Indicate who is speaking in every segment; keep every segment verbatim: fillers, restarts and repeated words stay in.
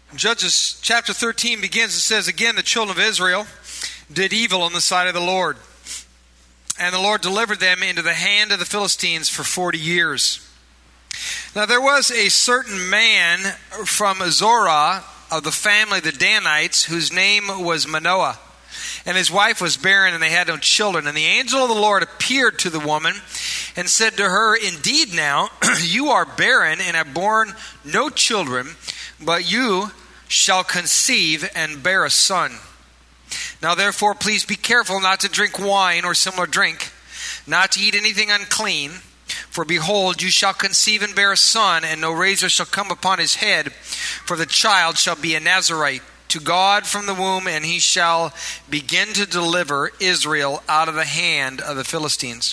Speaker 1: Judges chapter thirteen begins, it says, "Again, the children of Israel did evil in the sight of the Lord. And the Lord delivered them into the hand of the Philistines for forty years. Now there was a certain man from Zorah of the family of the Danites, whose name was Manoah. And his wife was barren, and they had no children. And the angel of the Lord appeared to the woman and said to her, Indeed now, you are barren and have borne no children, but you shall conceive and bear a son. Now therefore, please be careful not to drink wine or similar drink, not to eat anything unclean. For behold, you shall conceive and bear a son, and no razor shall come upon his head, for the child shall be a Nazarite to God from the womb, and he shall begin to deliver Israel out of the hand of the Philistines."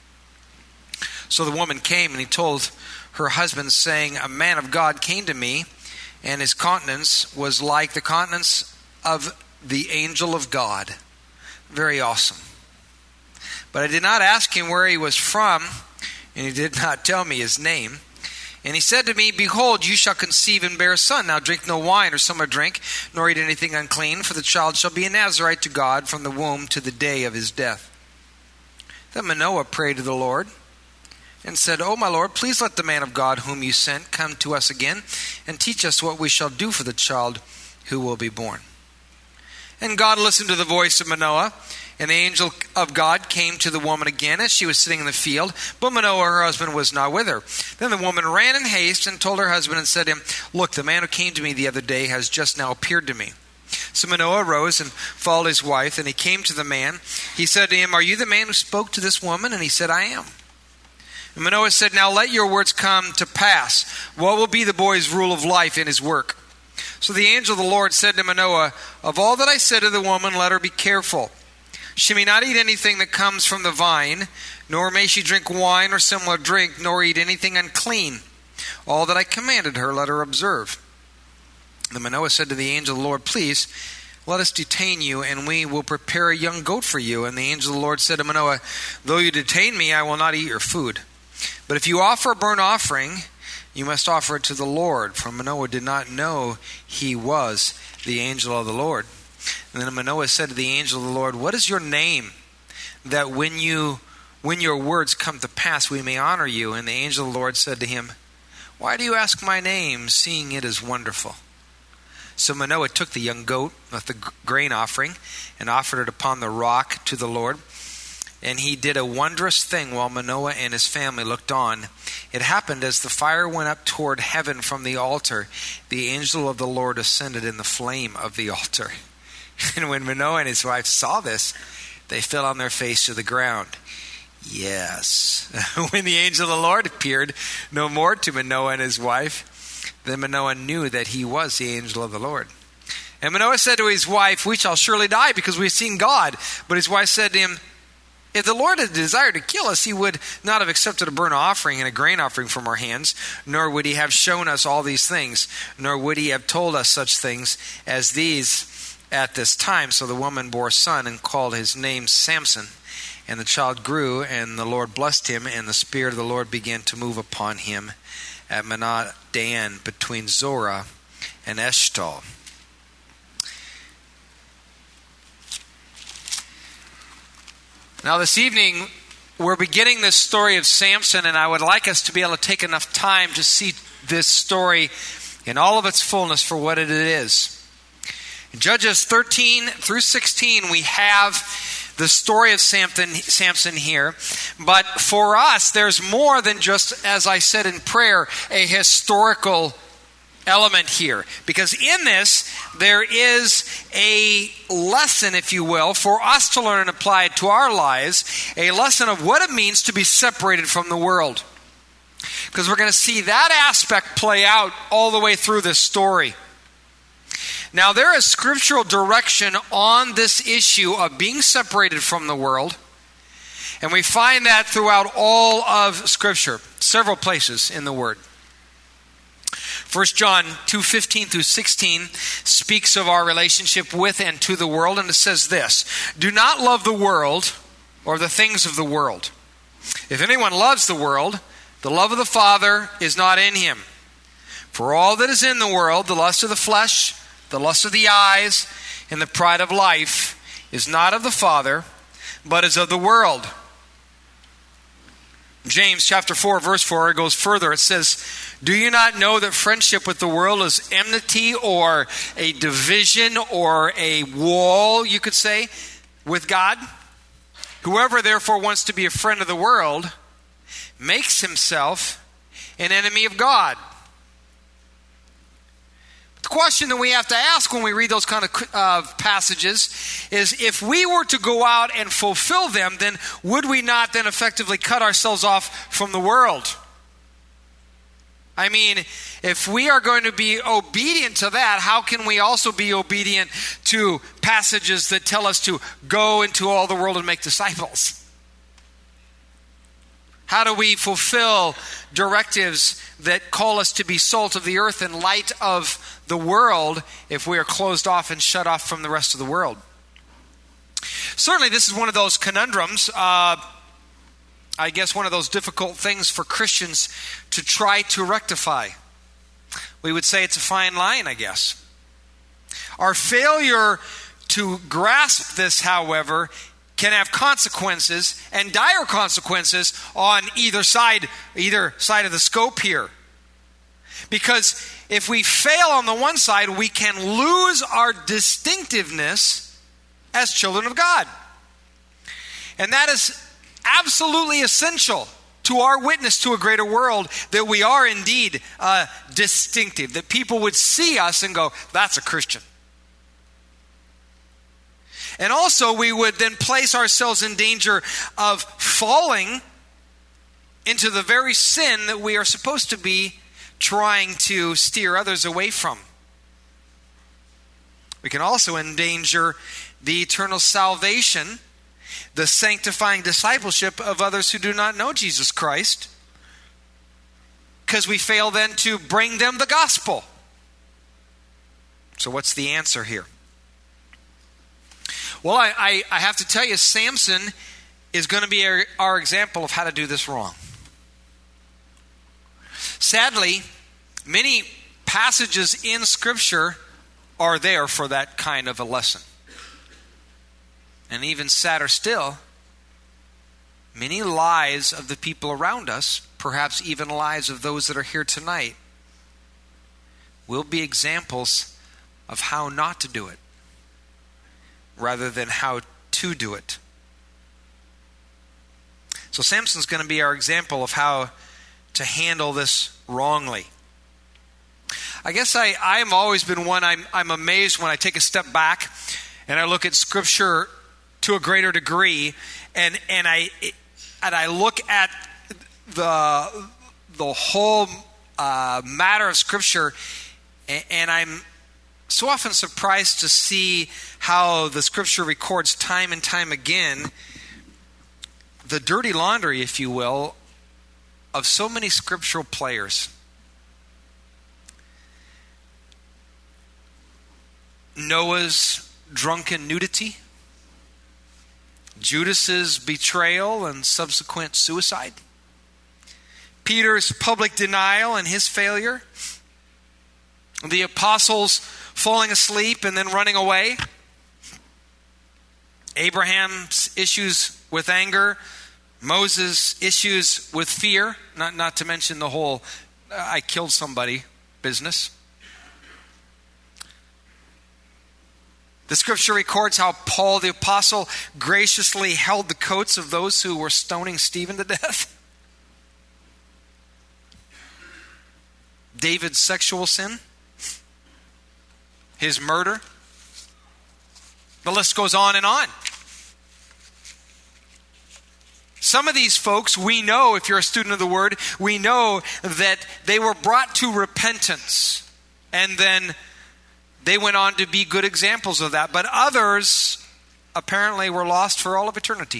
Speaker 1: So the woman came, and he told her husband, saying, "A man of God came to me, and his countenance was like the countenance of the angel of God." Very awesome. "But I did not ask him where he was from, and he did not tell me his name. And he said to me, Behold, you shall conceive and bear a son. Now drink no wine or similar drink, nor eat anything unclean, for the child shall be a Nazarite to God from the womb to the day of his death." Then Manoah prayed to the Lord and said, "O my Lord, please let the man of God whom you sent come to us again, and teach us what we shall do for the child who will be born." And God listened to the voice of Manoah, and the angel of God came to the woman again as she was sitting in the field, but Manoah, her husband, was not with her. Then the woman ran in haste and told her husband and said to him, "Look, the man who came to me the other day has just now appeared to me." So Manoah arose and followed his wife, and he came to the man. He said to him, "Are you the man who spoke to this woman?" And he said, "I am." And Manoah said, "Now let your words come to pass. What will be the boy's rule of life in his work?" So the angel of the Lord said to Manoah, "Of all that I said to the woman, let her be careful. She may not eat anything that comes from the vine, nor may she drink wine or similar drink, nor eat anything unclean. All that I commanded her, let her observe." Then Manoah said to the angel of the Lord, "Please, let us detain you, and we will prepare a young goat for you." And the angel of the Lord said to Manoah, "Though you detain me, I will not eat your food. But if you offer a burnt offering, you must offer it to the Lord." For Manoah did not know he was the angel of the Lord. And then Manoah said to the angel of the Lord, "What is your name, that when you when your words come to pass, we may honor you?" And the angel of the Lord said to him, "Why do you ask my name, seeing it is wonderful?" So Manoah took the young goat with the grain offering and offered it upon the rock to the Lord. And he did a wondrous thing while Manoah and his family looked on. It happened as the fire went up toward heaven from the altar, the angel of the Lord ascended in the flame of the altar. And when Manoah and his wife saw this, they fell on their face to the ground. Yes. When the angel of the Lord appeared no more to Manoah and his wife, then Manoah knew that he was the angel of the Lord. And Manoah said to his wife, "We shall surely die, because we have seen God." But his wife said to him, "If the Lord had desired to kill us, he would not have accepted a burnt offering and a grain offering from our hands, nor would he have shown us all these things, nor would he have told us such things as these at this time." So the woman bore a son and called his name Samson. And the child grew, and the Lord blessed him, and the Spirit of the Lord began to move upon him at Manaah Dan, between Zorah and Eshtaol. Now this evening, we're beginning this story of Samson, and I would like us to be able to take enough time to see this story in all of its fullness for what it is. In Judges thirteen through sixteen, we have the story of Samson, Samson here. But for us, there's more than just, as I said in prayer, a historical element here. Because in this, there is a lesson, if you will, for us to learn and apply it to our lives. A lesson of what it means to be separated from the world. Because we're going to see that aspect play out all the way through this story. Now, there is scriptural direction on this issue of being separated from the world. And we find that throughout all of Scripture, several places in the Word. First John two fifteen through sixteen speaks of our relationship with and to the world, and it says this: "Do not love the world or the things of the world. If anyone loves the world, the love of the Father is not in him. For all that is in the world, the lust of the flesh, the lust of the eyes, and the pride of life, is not of the Father, but is of the world. James chapter four, verse four, it goes further. It says, do you not know that friendship with the world is enmity or a division or a wall, you could say, with God? Whoever therefore wants to be a friend of the world makes himself an enemy of God. The question that we have to ask when we read those kind of uh, passages is, if we were to go out and fulfill them, then would we not then effectively cut ourselves off from the world? I mean, if we are going to be obedient to that, how can we also be obedient to passages that tell us to go into all the world and make disciples? How do we fulfill directives that call us to be salt of the earth and light of the world if we are closed off and shut off from the rest of the world? Certainly, this is one of those conundrums. Uh, I guess one of those difficult things for Christians to try to rectify. We would say it's a fine line, I guess. Our failure to grasp this, however, can have consequences, and dire consequences, on either side, either side of the scope here. Because if we fail on the one side, we can lose our distinctiveness as children of God. And that is absolutely essential to our witness to a greater world, that we are indeed uh, distinctive, that people would see us and go, that's a Christian. And also we would then place ourselves in danger of falling into the very sin that we are supposed to be trying to steer others away from. We can also endanger the eternal salvation, the sanctifying discipleship of others who do not know Jesus Christ, because we fail then to bring them the gospel. So what's the answer here? Well, I, I, I have to tell you, Samson is going to be our, our example of how to do this wrong. Sadly, many passages in Scripture are there for that kind of a lesson. And even sadder still, many lives of the people around us, perhaps even lives of those that are here tonight, will be examples of how not to do it, rather than how to do it. So Samson's going to be our example of how to handle this wrongly. I guess I, I've always been one, I'm, I'm amazed when I take a step back and I look at Scripture to a greater degree, and, and, I, and I look at the, the whole uh, matter of Scripture, and, and I'm so often surprised to see how the Scripture records time and time again the dirty laundry, if you will, of so many scriptural players. Noah's drunken nudity, Judas's betrayal and subsequent suicide, Peter's public denial and his failure, the apostles falling asleep and then running away, Abraham's issues with anger, Moses' issues with fear, not, not to mention the whole uh, I killed somebody business. The Scripture records how Paul the apostle graciously held the coats of those who were stoning Stephen to death. David's sexual sin, his murder. The list goes on and on. Some of these folks, we know, if you're a student of the Word, we know that they were brought to repentance, and then they went on to be good examples of that. But others apparently were lost for all of eternity.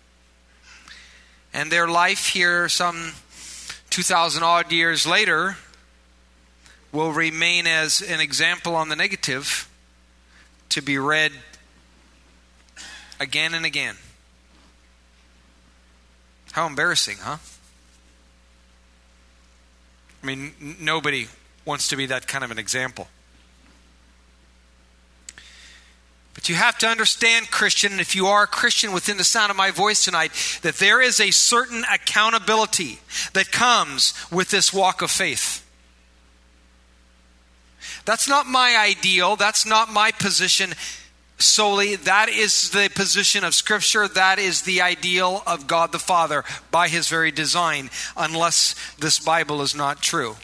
Speaker 1: And their life here, some two thousand odd years later, will remain as an example on the negative to be read again and again. How embarrassing, huh? I mean, n- nobody wants to be that kind of an example. But you have to understand, Christian, and if you are a Christian within the sound of my voice tonight, that there is a certain accountability that comes with this walk of faith. That's not my ideal. That's not my position solely. That is the position of Scripture. That is the ideal of God the Father by His very design, unless this Bible is not true.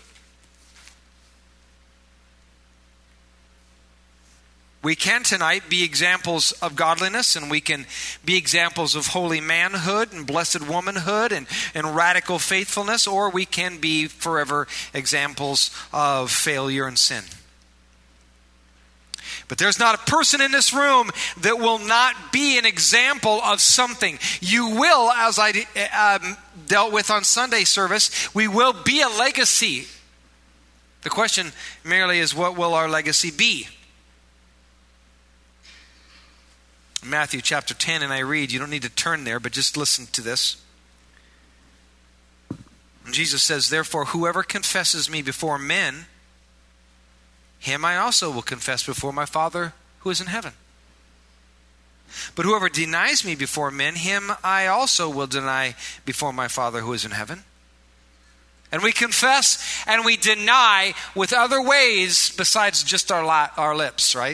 Speaker 1: We can tonight be examples of godliness, and we can be examples of holy manhood and blessed womanhood and, and radical faithfulness, or we can be forever examples of failure and sin. But there's not a person in this room that will not be an example of something. You will, as I um, dealt with on Sunday service, we will be a legacy. The question merely is, what will our legacy be? Matthew chapter ten, and I read, you don't need to turn there, but just listen to this. And Jesus says, therefore, whoever confesses me before men, him I also will confess before my Father who is in heaven. But whoever denies me before men, him I also will deny before my Father who is in heaven. And we confess and we deny with other ways besides just our, la- our lips, right?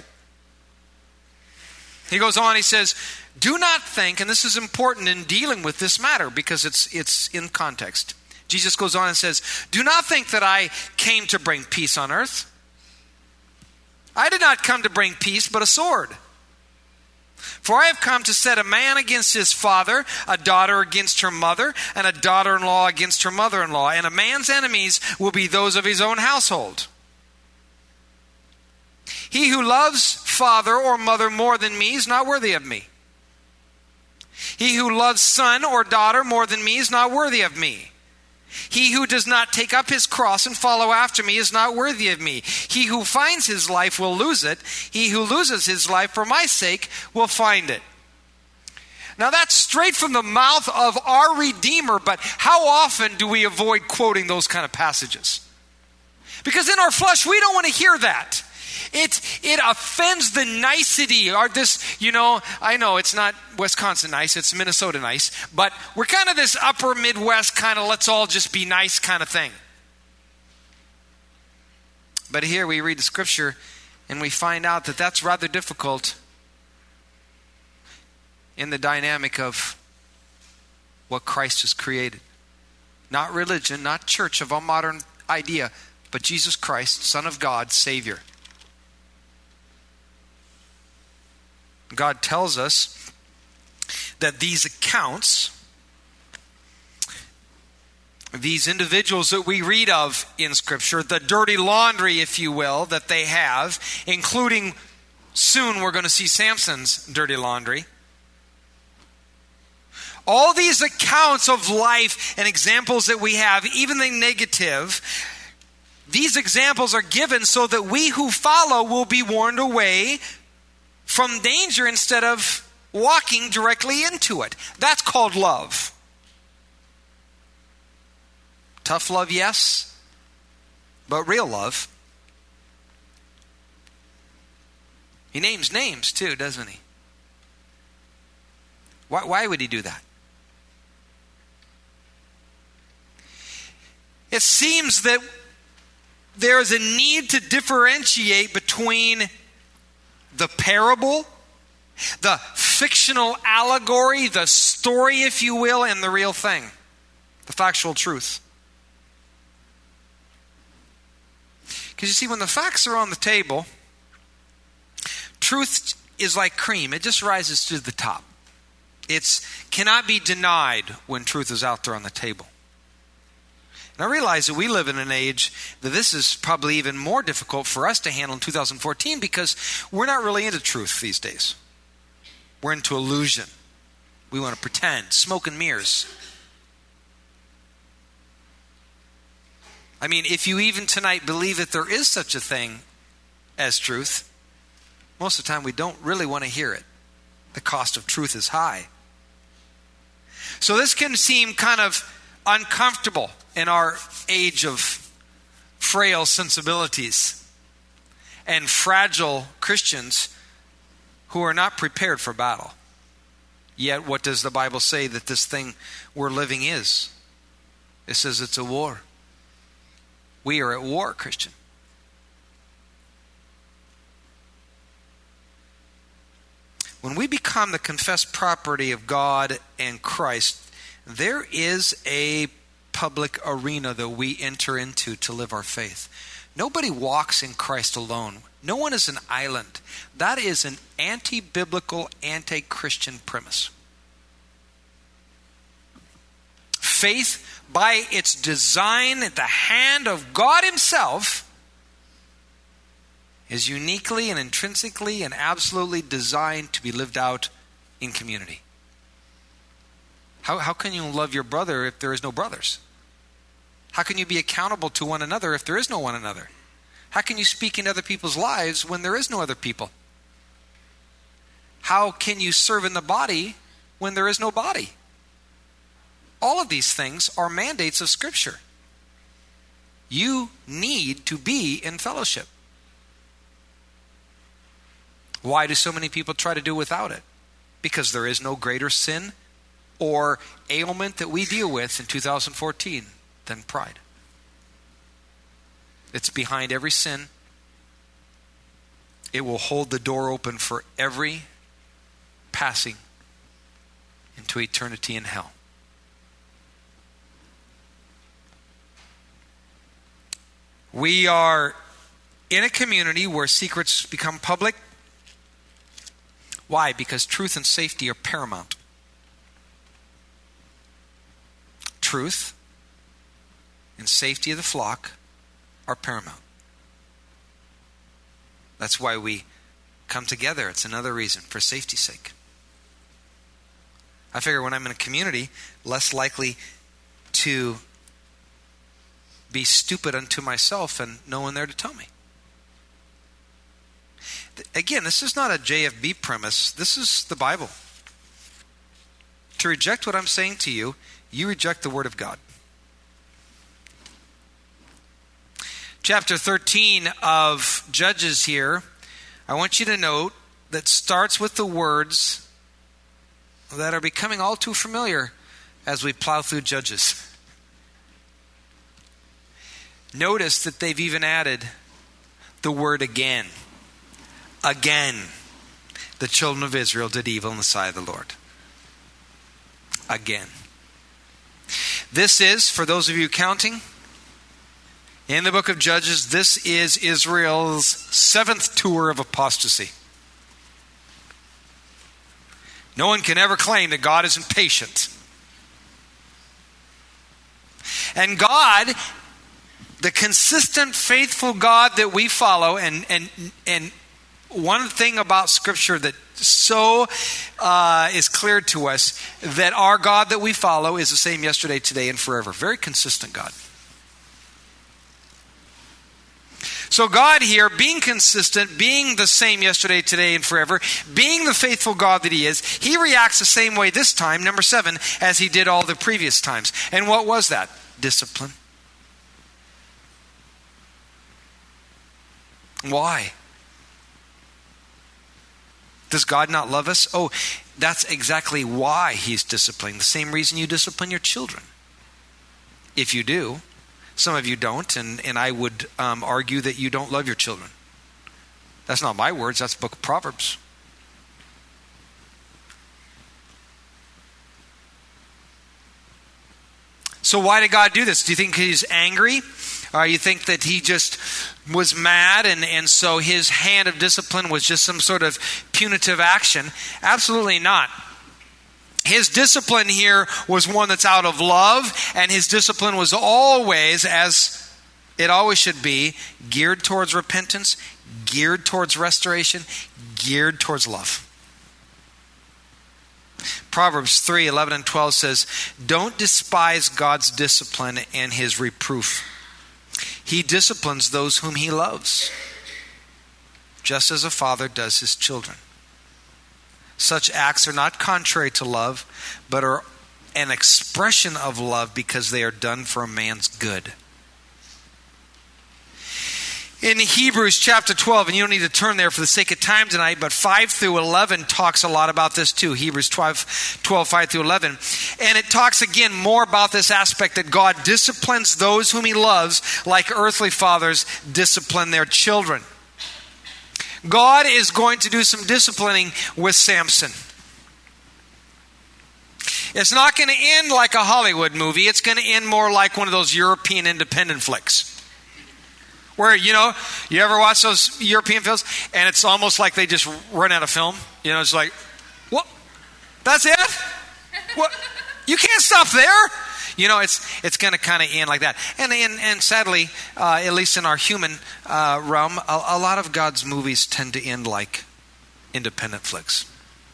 Speaker 1: He goes on, he says, do not think, and this is important in dealing with this matter because it's it's in context. Jesus goes on and says, do not think that I came to bring peace on earth. I did not come to bring peace, but a sword. For I have come to set a man against his father, a daughter against her mother, and a daughter-in-law against her mother-in-law. And a man's enemies will be those of his own household. He who loves father or mother more than me is not worthy of me. He who loves son or daughter more than me is not worthy of me. He who does not take up his cross and follow after me is not worthy of me. He who finds his life will lose it. He who loses his life for my sake will find it. Now that's straight from the mouth of our Redeemer, but how often do we avoid quoting those kind of passages? Because in our flesh, we don't want to hear that. It it offends the nicety, or this, you know, I know it's not Wisconsin nice, it's Minnesota nice, but we're kind of this upper Midwest kind of let's all just be nice kind of thing. But here we read the Scripture and we find out that that's rather difficult in the dynamic of what Christ has created. Not religion, not church of a modern idea, but Jesus Christ, Son of God, Savior. God tells us that these accounts, these individuals that we read of in Scripture, the dirty laundry, if you will, that they have, including soon we're going to see Samson's dirty laundry. All these accounts of life and examples that we have, even the negative, these examples are given so that we who follow will be warned away from danger instead of walking directly into it. That's called love. Tough love, yes, but real love. He names names too, doesn't he? Why, why would he do that? It seems that there is a need to differentiate between the parable, the fictional allegory, the story, if you will, and the real thing, the factual truth. Because you see, when the facts are on the table, truth is like cream. It just rises to the top. It cannot be denied when truth is out there on the table. And I realize that we live in an age that this is probably even more difficult for us to handle in two thousand fourteen because we're not really into truth these days. We're into illusion. We want to pretend, smoke and mirrors. I mean, if you even tonight believe that there is such a thing as truth, most of the time we don't really want to hear it. The cost of truth is high. So this can seem kind of uncomfortable in our age of frail sensibilities and fragile Christians who are not prepared for battle. Yet what does the Bible say that this thing we're living is? It says it's a war. We are at war, Christian. When we become the confessed property of God and Christ, there is a public arena that we enter into to live our faith. Nobody walks in Christ alone. No one is an island. That is an anti-biblical, anti-Christian premise. Faith, by its design at the hand of God Himself, is uniquely and intrinsically and absolutely designed to be lived out in community. How, how can you love your brother if there is no brothers? How can you be accountable to one another if there is no one another? How can you speak in other people's lives when there is no other people? How can you serve in the body when there is no body? All of these things are mandates of Scripture. You need to be in fellowship. Why do so many people try to do without it? Because there is no greater sin or ailment that we deal with in two thousand fourteen than pride. It's behind every sin. It will hold the door open for every passing into eternity in hell. We are in a community where secrets become public. Why? Because truth and safety are paramount. Truth and safety of the flock are paramount. That's why we come together. It's another reason, for safety's sake. I figure when I'm in a community, less likely to be stupid unto myself and no one there to tell me. Again, this is not a J F B premise. This is the Bible. To reject what I'm saying to you, you reject the Word of God. Chapter thirteen of Judges here, I want you to note that starts with the words that are becoming all too familiar as we plow through Judges. Notice that they've even added the word again. Again, the children of Israel did evil in the sight of the Lord. Again. This is, for those of you counting, in the book of Judges, this is Israel's seventh tour of apostasy. No one can ever claim that God is impatient. And God, the consistent, faithful God that we follow, and and and one thing about Scripture that so uh, is clear to us, that our God that we follow is the same yesterday, today, and forever. Very consistent God. So God here, being consistent, being the same yesterday, today, and forever, being the faithful God that He is, He reacts the same way this time, number seven, as He did all the previous times. And what was that? Discipline. Why? Does God not love us? Oh, that's exactly why He's disciplining. The same reason you discipline your children. If you do. Some of you don't, and, and I would um, argue that you don't love your children. That's not my words, that's the book of Proverbs. So why did God do this? Do you think He's angry? Or you think that He just was mad and, and so His hand of discipline was just some sort of punitive action? Absolutely not. His discipline here was one that's out of love, and His discipline was always, as it always should be, geared towards repentance, geared towards restoration, geared towards love. Proverbs three, eleven and twelve says, "Don't despise God's discipline and His reproof. He disciplines those whom He loves, just as a father does his children. Such acts are not contrary to love, but are an expression of love because they are done for a man's good." In Hebrews chapter twelve, and you don't need to turn there for the sake of time tonight, but five through eleven talks a lot about this too. Hebrews twelve, twelve, five through eleven. And it talks again more about this aspect that God disciplines those whom he loves like earthly fathers discipline their children. God is going to do some disciplining with Samson. It's not going to end like a Hollywood movie. It's going to end more like one of those European independent flicks. Where, you know, you ever watch those European films and it's almost like they just run out of film? You know, it's like, what? That's it? What? You can't stop there? You know, it's it's going to kind of end like that. And and, and sadly, uh, at least in our human uh, realm, a, a lot of God's movies tend to end like independent flicks.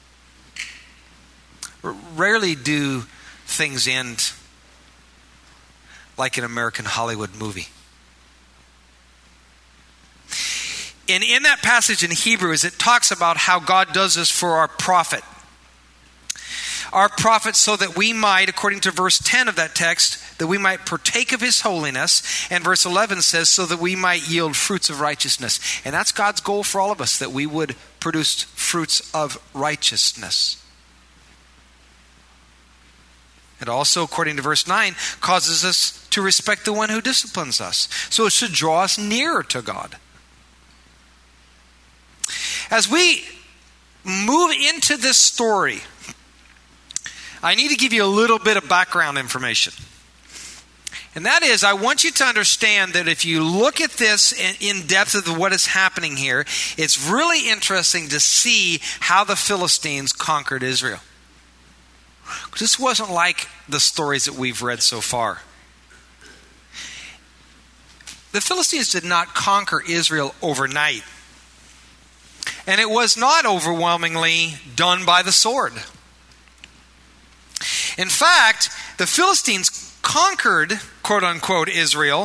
Speaker 1: R- rarely do things end like an American Hollywood movie. And in that passage in Hebrews, it talks about how God does this for our profit. Our profit so that we might, according to verse ten of that text, that we might partake of his holiness. And verse eleven says, so that we might yield fruits of righteousness. And that's God's goal for all of us, that we would produce fruits of righteousness. It also, according to verse nine, causes us to respect the one who disciplines us. So it should draw us nearer to God. As we move into this story, I need to give you a little bit of background information. And that is, I want you to understand that if you look at this in depth of what is happening here, it's really interesting to see how the Philistines conquered Israel. This wasn't like the stories that we've read so far. The Philistines did not conquer Israel overnight. And it was not overwhelmingly done by the sword. In fact, the Philistines conquered, quote unquote, Israel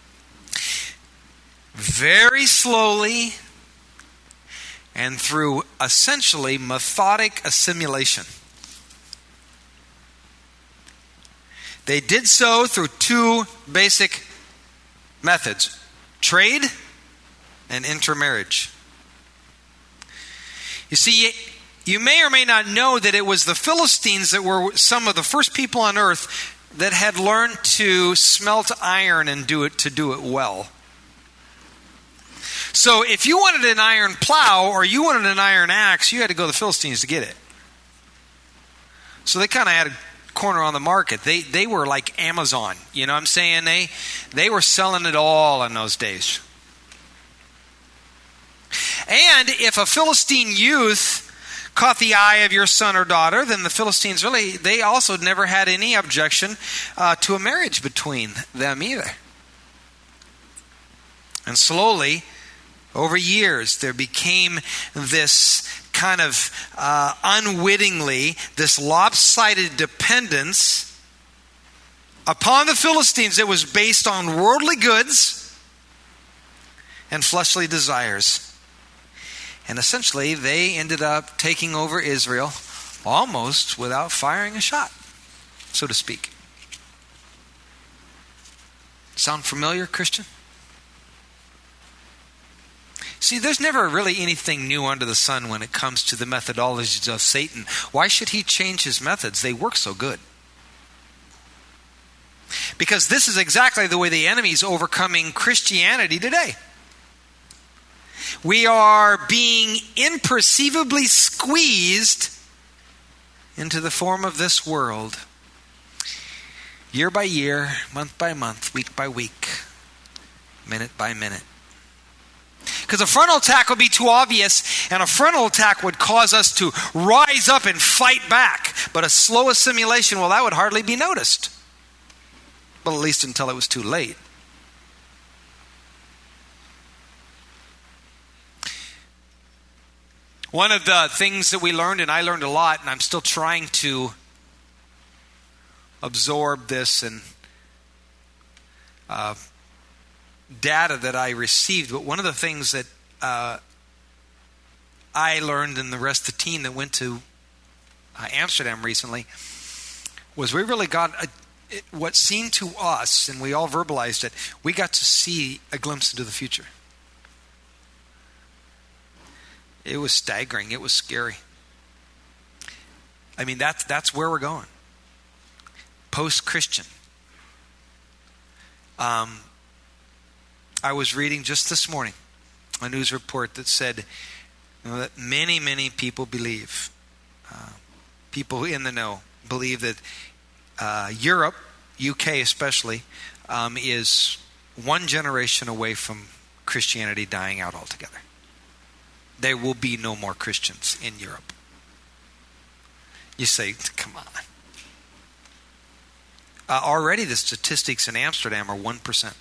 Speaker 1: very slowly and through essentially methodic assimilation. They did so through two basic methods: trade and intermarriage. You see, you may or may not know that it was the Philistines that were some of the first people on earth that had learned to smelt iron and do it to do it well. So if you wanted an iron plow or you wanted an iron axe, you had to go to the Philistines to get it. So they kind of had a corner on the market. They they were like Amazon. You know what I'm saying? They they were selling it all in those days. And if a Philistine youth caught the eye of your son or daughter, then the Philistines really, they also never had any objection uh, to a marriage between them either. And slowly, over years, there became this kind of uh, unwittingly, this lopsided dependence upon the Philistines that was based on worldly goods and fleshly desires. And essentially, they ended up taking over Israel almost without firing a shot, so to speak. Sound familiar, Christian? See, there's never really anything new under the sun when it comes to the methodologies of Satan. Why should he change his methods? They work so good. Because this is exactly the way the enemy is overcoming Christianity today. We are being imperceivably squeezed into the form of this world. Year by year, month by month, week by week, minute by minute. Because a frontal attack would be too obvious, and a frontal attack would cause us to rise up and fight back. But a slow assimilation, well, that would hardly be noticed. Well, at least until it was too late. One of the things that we learned, and I learned a lot, and I'm still trying to absorb this and uh, data that I received, but one of the things that uh, I learned and the rest of the team that went to uh, Amsterdam recently was we really got a, it, what seemed to us, and we all verbalized it, we got to see a glimpse into the future. It was staggering. It was scary. I mean, that's, that's where we're going. Post-Christian. Um, I was reading just this morning a news report that said, you know, that many, many people believe, uh, people in the know, believe that uh, Europe, U K especially, um, is one generation away from Christianity dying out altogether. There will be no more Christians in Europe. You say, come on. Uh, already the statistics in Amsterdam are one percent.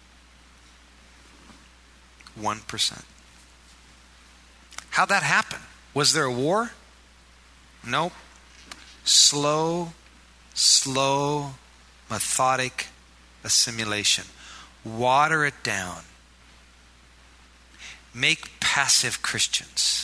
Speaker 1: one percent. How'd that happen? Was there a war? Nope. Slow, slow, methodic assimilation. Water it down. Make passive Christians.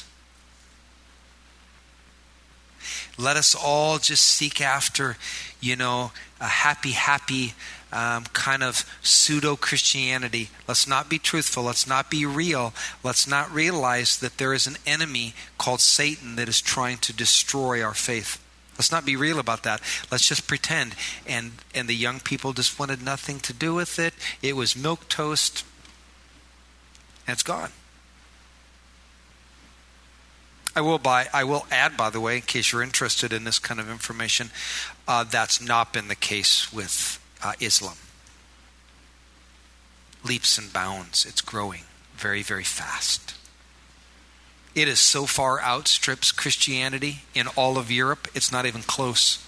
Speaker 1: Let us all just seek after, you know, a happy, happy um, kind of pseudo-Christianity. Let's not be truthful. Let's not be real. Let's not realize that there is an enemy called Satan that is trying to destroy our faith. Let's not be real about that. Let's just pretend. And and the young people just wanted nothing to do with it. It was milquetoast. And it's gone. I will buy. I will add, by the way, in case you're interested in this kind of information, uh, that's not been the case with uh, Islam. Leaps and bounds. It's growing very, very fast. It is so far outstrips Christianity in all of Europe, it's not even close.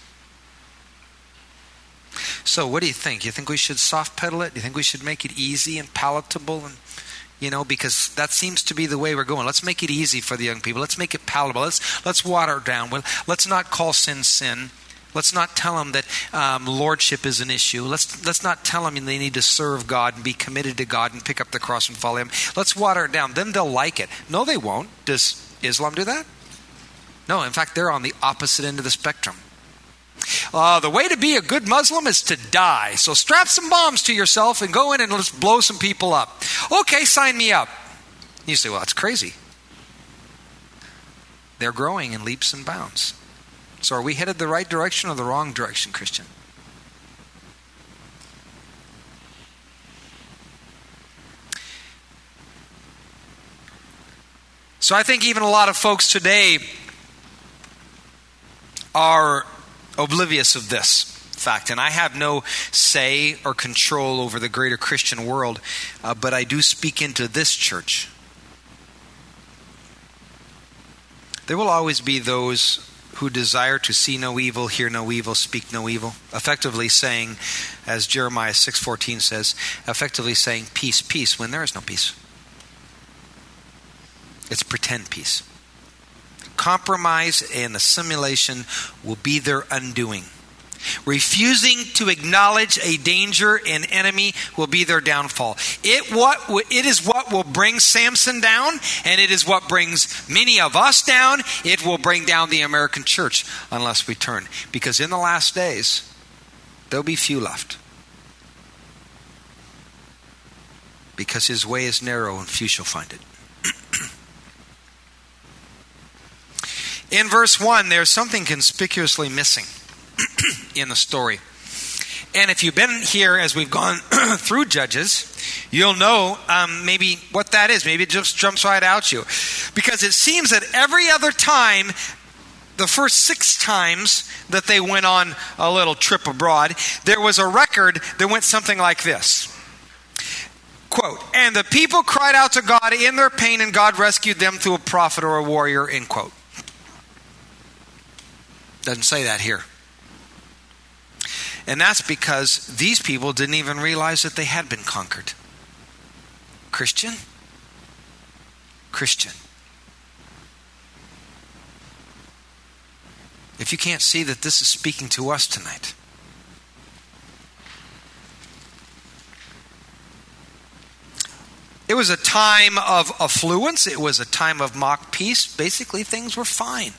Speaker 1: So what do you think? You think we should soft pedal it? Do you think we should make it easy and palatable? And you know, because that seems to be the way we're going. Let's make it easy for the young people. Let's make it palatable. Let's let's water it down. Let's not call sin sin. Let's not tell them that um, lordship is an issue. Let's let's not tell them they need to serve God and be committed to God and pick up the cross and follow Him. Let's water it down. Then they'll like it. No, they won't. Does Islam do that? No. In fact, they're on the opposite end of the spectrum. Uh, the way to be a good Muslim is to die. So strap some bombs to yourself and go in and let's blow some people up. Okay, sign me up. You say, well, that's crazy. They're growing in leaps and bounds. So are we headed the right direction or the wrong direction, Christian? So I think even a lot of folks today are oblivious of this fact. And I have no say or control over the greater Christian world, uh, but I do speak into this church. There will always be those who desire to see no evil, hear no evil, speak no evil. Effectively saying, as Jeremiah six fourteen says, effectively saying peace, peace, when there is no peace. It's pretend peace. Compromise and assimilation will be their undoing. Refusing to acknowledge a danger and enemy will be their downfall. It what it is what will bring Samson down, and it is what brings many of us down. It will bring down the American church unless we turn. Because in the last days, there'll be few left. Because his way is narrow and few shall find it. In verse one, there's something conspicuously missing in the story. And if you've been here as we've gone through Judges, you'll know um, maybe what that is. Maybe it just jumps right out at you. Because it seems that every other time, the first six times that they went on a little trip abroad, there was a record that went something like this. Quote, and the people cried out to God in their pain, and God rescued them through a prophet or a warrior, end quote. Doesn't say that here. And that's because these people didn't even realize that they had been conquered. Christian? Christian. If you can't see that this is speaking to us tonight. It was a time of affluence. It was a time of mock peace. Basically, things were fine.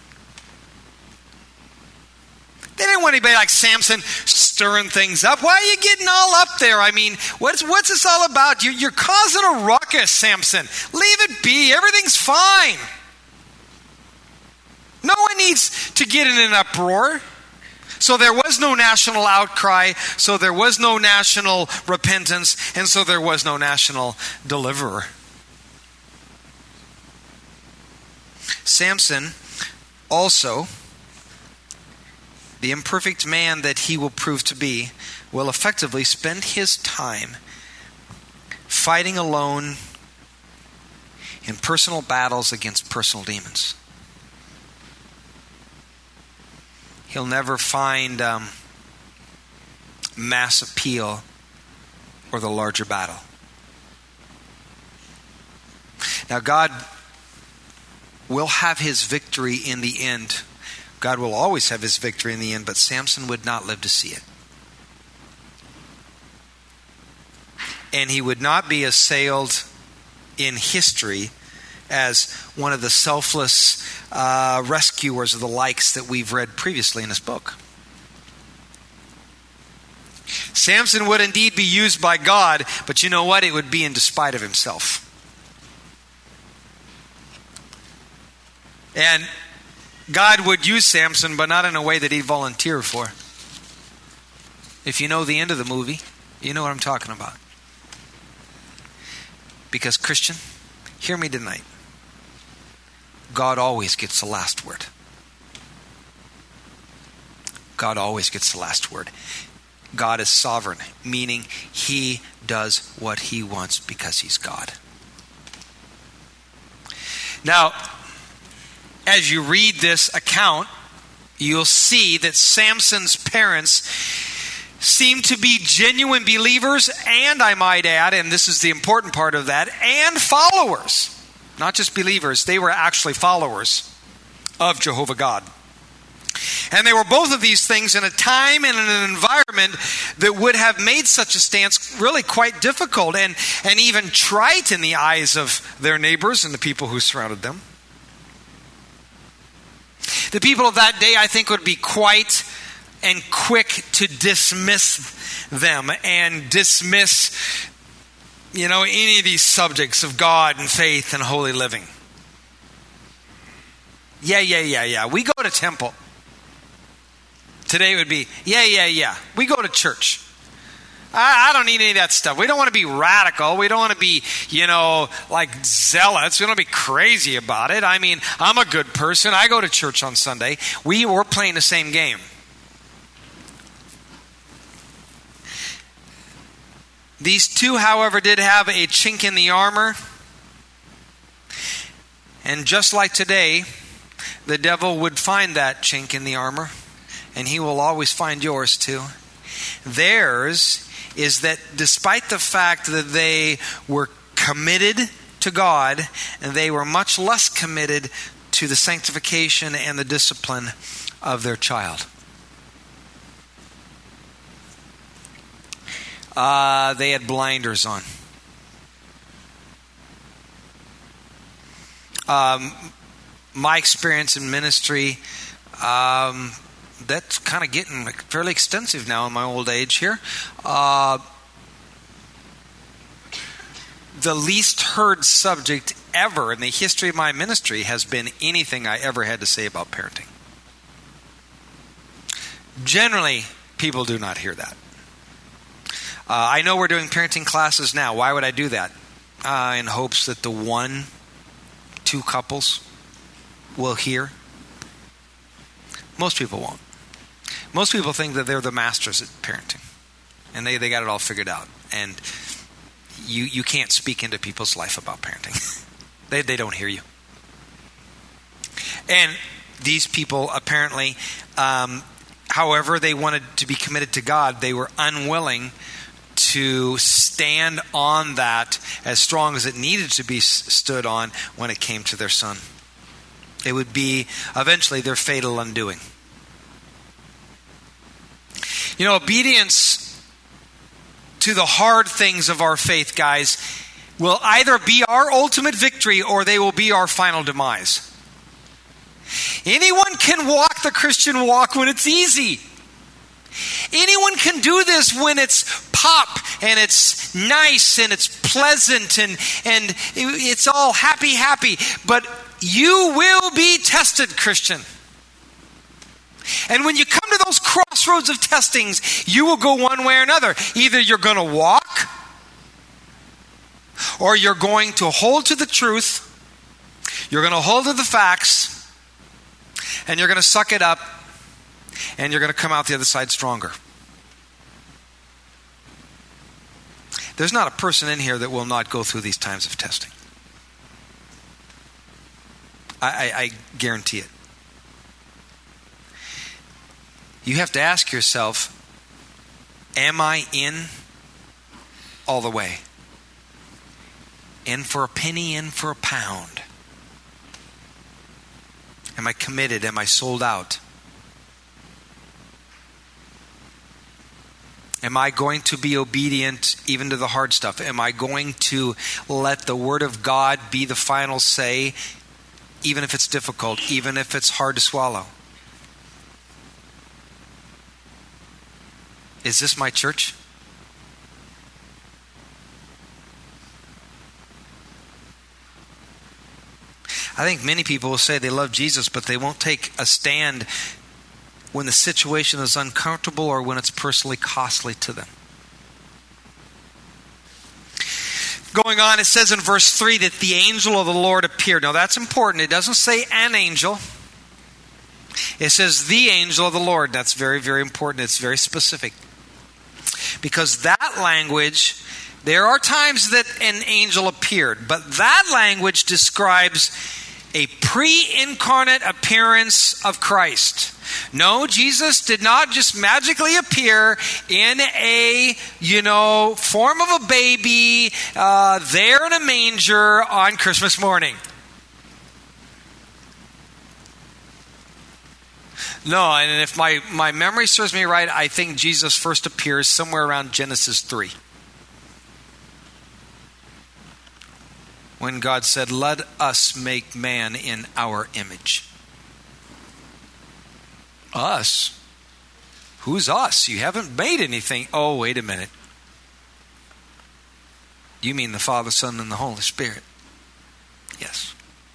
Speaker 1: They didn't want anybody like Samson stirring things up. Why are you getting all up there? I mean, what's what's this all about? You're, you're causing a ruckus, Samson. Leave it be. Everything's fine. No one needs to get in an uproar. So there was no national outcry, so there was no national repentance, and so there was no national deliverer. Samson also, the imperfect man that he will prove to be, will effectively spend his time fighting alone in personal battles against personal demons. He'll never find um, mass appeal or the larger battle. Now, God will have his victory in the end. God will always have his victory in the end, but Samson would not live to see it. And he would not be assailed in history as one of the selfless uh, rescuers of the likes that we've read previously in this book. Samson would indeed be used by God, but you know what? It would be in despite of himself. And God would use Samson, but not in a way that he'd volunteer for. If you know the end of the movie, you know what I'm talking about. Because, Christian, hear me tonight. God always gets the last word. God always gets the last word. God is sovereign, meaning he does what he wants because he's God. Now, as you read this account, you'll see that Samson's parents seem to be genuine believers, and I might add, and this is the important part of that, and followers. Not just believers, they were actually followers of Jehovah God. And they were both of these things in a time and in an environment that would have made such a stance really quite difficult and, and even trite in the eyes of their neighbors and the people who surrounded them. The people of that day, I think, would be quite and quick to dismiss them and dismiss, you know, any of these subjects of God and faith and holy living. Yeah, yeah, yeah, yeah. We go to temple. Today would be, yeah, yeah, yeah. We go to church. I, I don't need any of that stuff. We don't want to be radical. We don't want to be, you know, like zealots. We don't want to be crazy about it. I mean, I'm a good person. I go to church on Sunday. We were playing the same game. These two, however, did have a chink in the armor. And just like today, the devil would find that chink in the armor. And he will always find yours too. Theirs is that despite the fact that they were committed to God, and they were much less committed to the sanctification and the discipline of their child. Uh, they had blinders on. Um, my experience in ministry, um, that's kind of getting fairly extensive now in my old age here. Uh, the least heard subject ever in the history of my ministry has been anything I ever had to say about parenting. Generally, people do not hear that. Uh, I know we're doing parenting classes now. Why would I do that? Uh, in hopes that the one, two couples will hear. Most people won't. Most people think that they're the masters at parenting. And they, they got it all figured out. And you you can't speak into people's life about parenting. they they don't hear you. And these people apparently, um, however they wanted to be committed to God, they were unwilling to stand on that as strong as it needed to be stood on when it came to their son. It would be eventually their fatal undoing. You know, obedience to the hard things of our faith, guys, will either be our ultimate victory or they will be our final demise. Anyone can walk the Christian walk when it's easy. Anyone can do this when it's pop and it's nice and it's pleasant and, and it's all happy, happy. But you will be tested, Christian. And when you come to those crossroads of testings, you will go one way or another. Either you're going to walk, or you're going to hold to the truth, you're going to hold to the facts, and you're going to suck it up, and you're going to come out the other side stronger. There's not a person in here that will not go through these times of testing. I, I, I guarantee it. You have to ask yourself, am I in all the way? In for a penny, in for a pound. Am I committed? Am I sold out? Am I going to be obedient even to the hard stuff? Am I going to let the Word of God be the final say, even if it's difficult, even if it's hard to swallow? Is this my church? I think many people will say they love Jesus, but they won't take a stand when the situation is uncomfortable or when it's personally costly to them. Going on, it says in verse three that the angel of the Lord appeared. Now that's important. It doesn't say an angel. It says the angel of the Lord. That's very, very important. It's very specific. Because that language, there are times that an angel appeared, but that language describes a pre-incarnate appearance of Christ. No, Jesus did not just magically appear in a, you know, form of a baby uh, there in a manger on Christmas morning. No, and if my, my memory serves me right, I think Jesus first appears somewhere around Genesis three. When God said, "Let us make man in our image." Us? Who's us? You haven't made anything. Oh, wait a minute. You mean the Father, Son, and the Holy Spirit? Yes.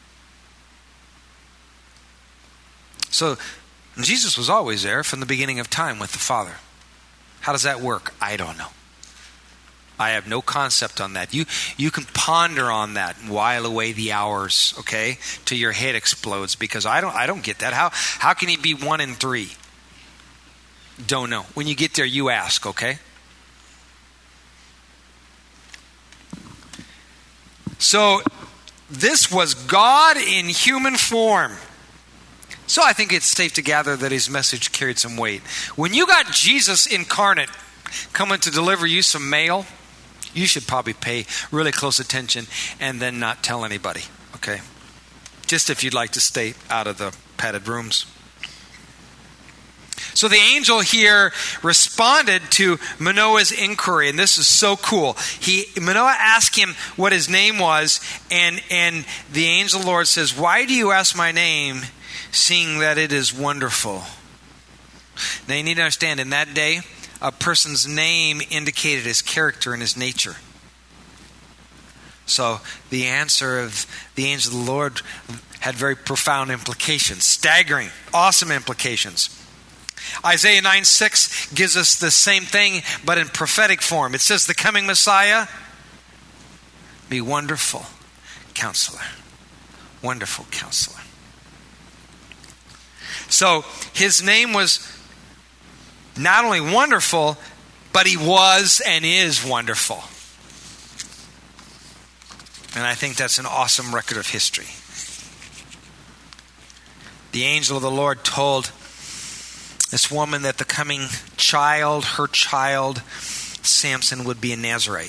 Speaker 1: So, Jesus was always there from the beginning of time with the Father. How does that work? I don't know. I have no concept on that. You you can ponder on that and while away the hours, okay, till your head explodes, because I don't I don't get that. How how can he be one and three? Don't know. When you get there, you ask, okay? So this was God in human form. So I think it's safe to gather that his message carried some weight. When you got Jesus incarnate coming to deliver you some mail, you should probably pay really close attention and then not tell anybody, okay? Just if you'd like to stay out of the padded rooms. So the angel here responded to Manoah's inquiry, and this is so cool. He Manoah asked him what his name was, and, and the angel of the Lord says, "Why do you ask my name, seeing that it is wonderful?" Now you need to understand, in that day, a person's name indicated his character and his nature. So the answer of the angel of the Lord had very profound implications, staggering, awesome implications. Isaiah nine six gives us the same thing, but in prophetic form. It says the coming Messiah, be wonderful counselor. Wonderful counselor. So his name was not only wonderful, but he was and is wonderful. And I think that's an awesome record of history. The angel of the Lord told this woman that the coming child, her child, Samson, would be a Nazirite.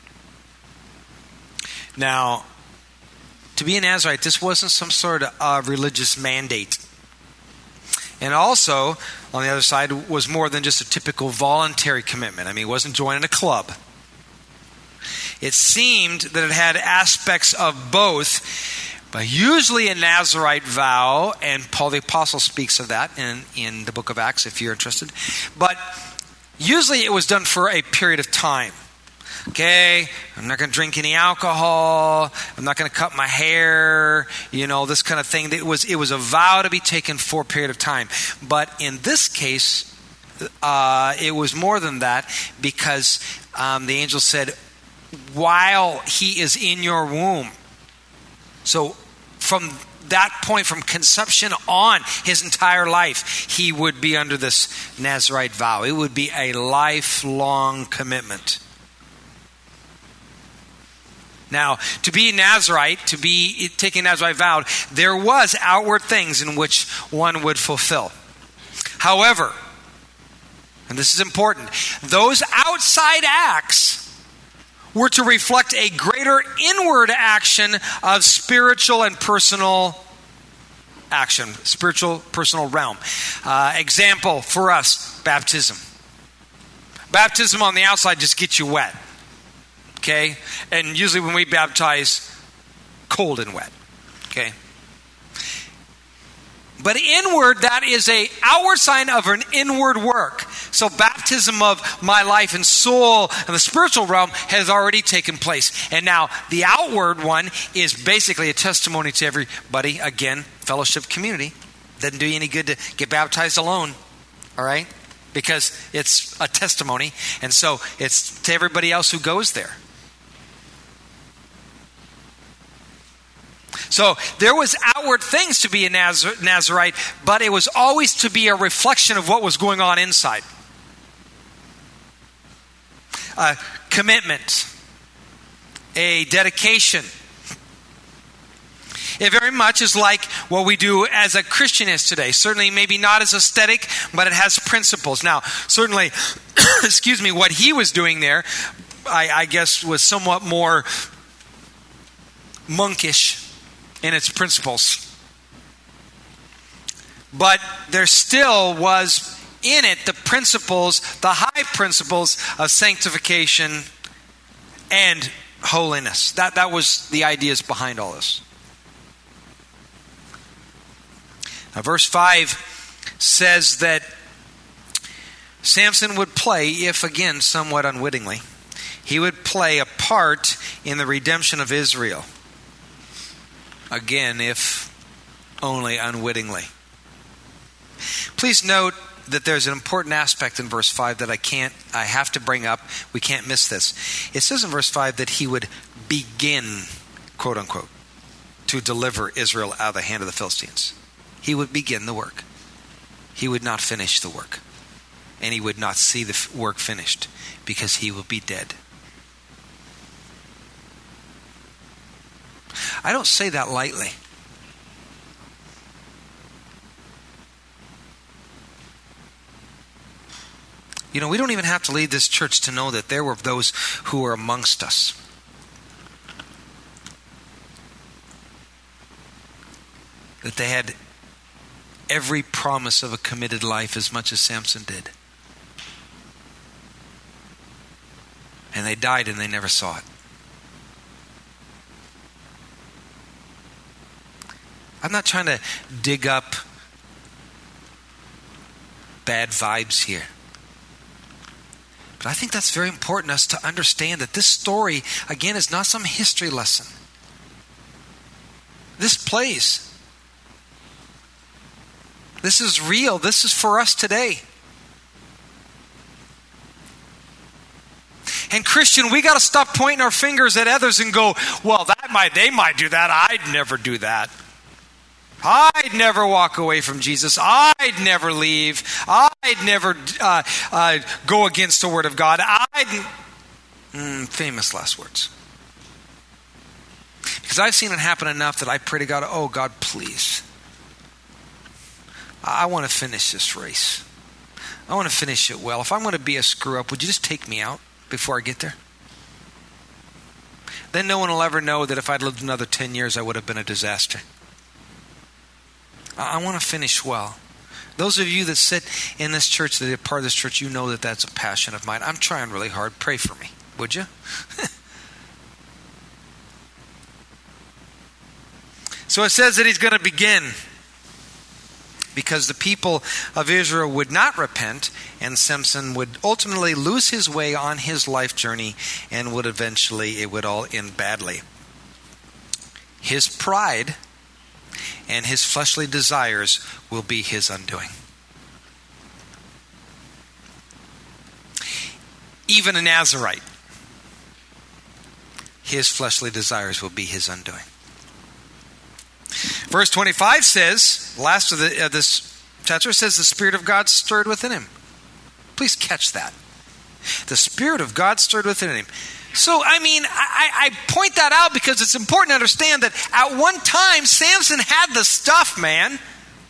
Speaker 1: Now, to be a Nazirite, this wasn't some sort of uh, religious mandate. And also, on the other side, was more than just a typical voluntary commitment. I mean, it wasn't joining a club. It seemed that it had aspects of both, but usually a Nazirite vow, and Paul the Apostle speaks of that in, in the book of Acts if you're interested, but usually it was done for a period of time. Okay, I'm not going to drink any alcohol. I'm not going to cut my hair. You know, this kind of thing. It was it was a vow to be taken for a period of time. But in this case, uh, it was more than that, because um, the angel said, while he is in your womb. So from that point, from conception on, his entire life, he would be under this Nazirite vow. It would be a lifelong commitment. Now, to be Nazirite, to be taking Nazirite vow, there was outward things in which one would fulfill. However, and this is important, those outside acts were to reflect a greater inward action of spiritual and personal action, spiritual, personal realm. Uh, example for us, baptism. Baptism on the outside just gets you wet. Okay? And usually when we baptize, cold and wet. Okay? But inward, that is a outward sign of an inward work. So baptism of my life and soul and the spiritual realm has already taken place. And now the outward one is basically a testimony to everybody. Again, fellowship community. Doesn't do you any good to get baptized alone. All right? Because it's a testimony. And so it's to everybody else who goes there. So there was outward things to be a Nazir- Nazirite, but it was always to be a reflection of what was going on inside. A commitment, a dedication. It very much is like what we do as a Christian is today. Certainly maybe not as aesthetic, but it has principles. Now, certainly, excuse me, what he was doing there, I, I guess, was somewhat more monkish in its principles. But there still was in it the principles, the high principles of sanctification and holiness. That, that was the ideas behind all this. Now, verse five says that Samson would play, if again somewhat unwittingly, he would play a part in the redemption of Israel. Again, if only unwittingly. Please note that there's an important aspect in verse five that I can't, I have to bring up. We can't miss this. It says in verse five that he would begin, quote unquote, to deliver Israel out of the hand of the Philistines. He would begin the work. He would not finish the work. And he would not see the work finished because he will be dead. I don't say that lightly. You know, we don't even have to leave this church to know that there were those who were amongst us. That they had every promise of a committed life as much as Samson did. And they died and they never saw it. I'm not trying to dig up bad vibes here. But I think that's very important us to understand that this story, again, is not some history lesson. This plays. This is real. This is for us today. And Christian, we got to stop pointing our fingers at others and go, well, that might they might do that. I'd never do that. I'd never walk away from Jesus. I'd never leave. I'd never uh, uh, go against the Word of God. I'd... Mm, famous last words. Because I've seen it happen enough that I pray to God, oh God, please. I want to finish this race. I want to finish it well. If I'm going to be a screw up, would you just take me out before I get there? Then no one will ever know that if I'd lived another ten years, I would have been a disaster. I want to finish well. Those of you that sit in this church, that are part of this church, you know that that's a passion of mine. I'm trying really hard. Pray for me, would you? So it says that he's going to begin. because the people of Israel would not repent, and Samson would ultimately lose his way on his life journey, and would eventually, it would all end badly. His pride and his fleshly desires will be his undoing. Even a Nazirite, his fleshly desires will be his undoing. Verse twenty-five says, last of, the, of this chapter, says the Spirit of God stirred within him. Please catch that. The Spirit of God stirred within him. So, I mean, I, I point that out because it's important to understand that at one time, Samson had the stuff, man.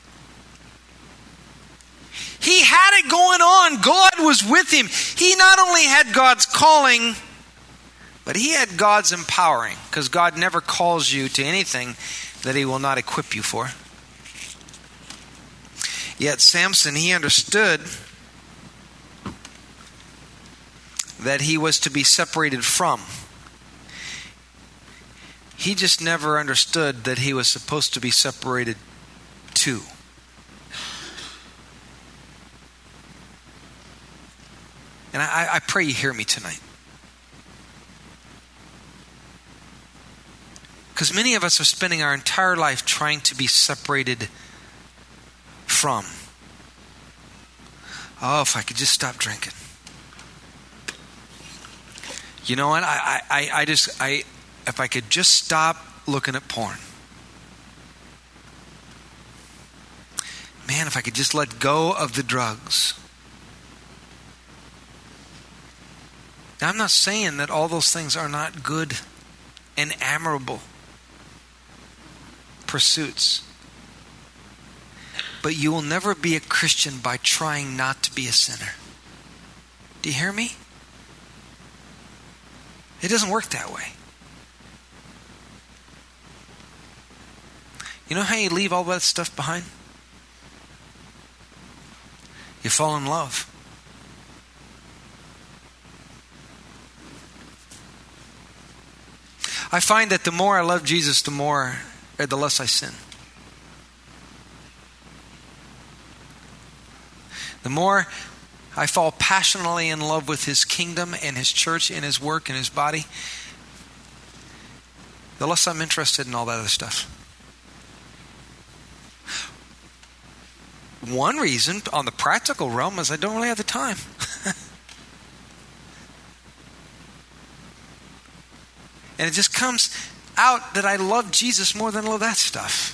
Speaker 1: He had it going on. God was with him. He not only had God's calling, but he had God's empowering, because God never calls you to anything that he will not equip you for. Yet Samson, he understood that he was to be separated from. He just never understood that he was supposed to be separated to. And I, I pray you hear me tonight. Because many of us are spending our entire life trying to be separated from. Oh, if I could just stop drinking. You know what? I, I, I just, I, if I could just stop looking at porn. Man, if I could just let go of the drugs. Now, I'm not saying that all those things are not good and admirable pursuits. But you will never be a Christian by trying not to be a sinner. Do you hear me? It doesn't work that way. You know how you leave all that stuff behind? You fall in love. I find that the more I love Jesus, the more, or the less I sin. The more I fall passionately in love with his kingdom and his church and his work and his body, the less I'm interested in all that other stuff. One reason on the practical realm is I don't really have the time. And it just comes out that I love Jesus more than I love that stuff.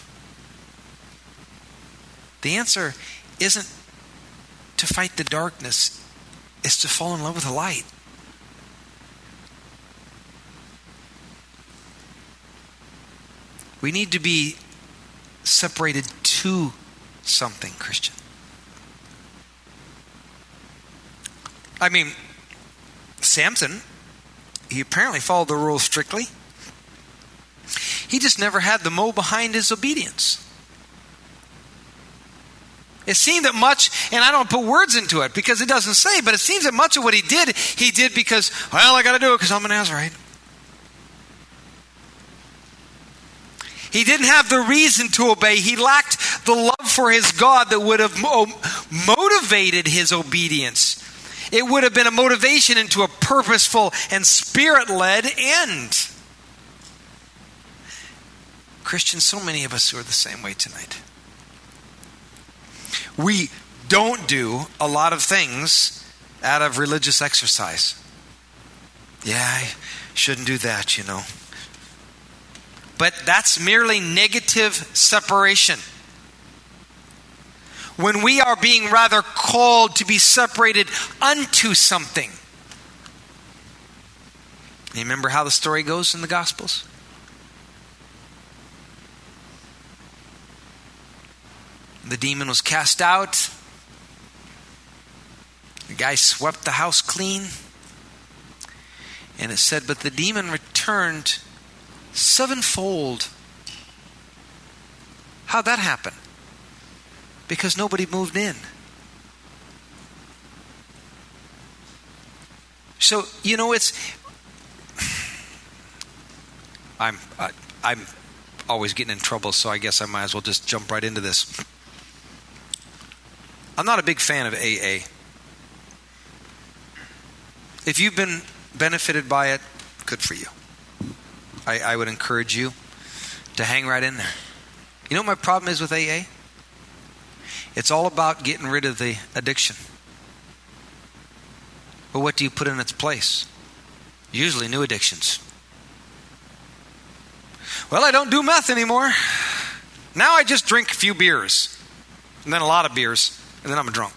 Speaker 1: The answer isn't to fight the darkness. It's to fall in love with the light. We need to be separated to something, Christian. I mean, Samson, he apparently followed the rules strictly. He just never had the mo behind his obedience. It seemed that much, and I don't put words into it because it doesn't say, but it seems that much of what he did, he did because, well, I got to do it because I'm a Nazirite. He didn't have the reason to obey. He lacked the love for his God that would have mo- motivated his obedience. It would have been a motivation into a purposeful and spirit-led end. Christians, so many of us are the same way tonight. We don't do a lot of things out of religious exercise. Yeah, I shouldn't do that, you know. But that's merely negative separation. When we are being rather called to be separated unto something. You remember how the story goes in the Gospels? The demon was cast out. The guy swept the house clean. And it said, but the demon returned sevenfold. How'd that happen? Because nobody moved in. So, you know, it's... I'm uh, I'm always getting in trouble, so I guess I might as well just jump right into this. I'm not a big fan of A A. If you've been benefited by it, good for you. I, I would encourage you to hang right in there. You know what my problem is with A A? It's all about getting rid of the addiction. But what do you put in its place? Usually new addictions. Well, I don't do meth anymore. Now I just drink a few beers. And then a lot of beers. And then I'm a drunk.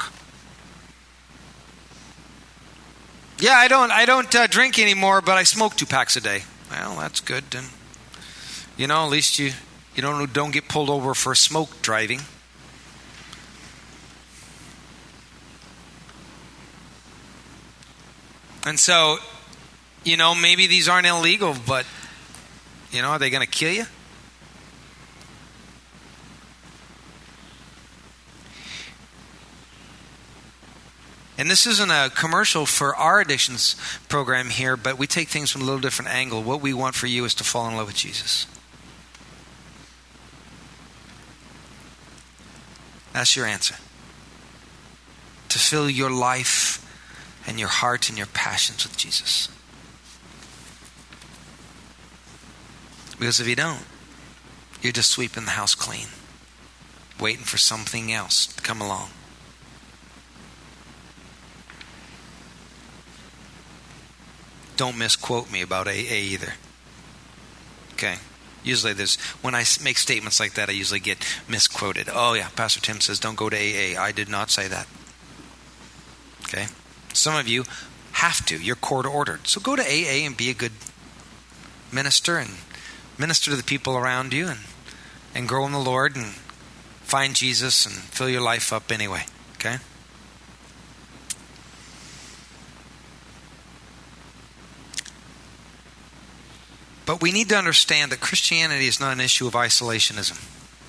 Speaker 1: Yeah, I don't I don't uh, drink anymore, but I smoke two packs a day. Well, that's good. And, you know, at least you, you don't, don't get pulled over for smoke driving. And so, you know, maybe these aren't illegal, but, you know, are they going to kill you? And this isn't a commercial for our addictions program here, but we take things from a little different angle. What we want for you is to fall in love with Jesus. That's your answer. To fill your life and your heart and your passions with Jesus. Because if you don't, you're just sweeping the house clean, waiting for something else to come along. Don't misquote me about A A either. Okay. Usually there's, when I make statements like that, I usually get misquoted. Oh yeah, Pastor Tim says don't go to A A. I did not say that. Okay. Some of you have to. You're court ordered. So go to A A and be a good minister and minister to the people around you and, and grow in the Lord and find Jesus and fill your life up anyway. Okay? But we need to understand that Christianity is not an issue of isolationism.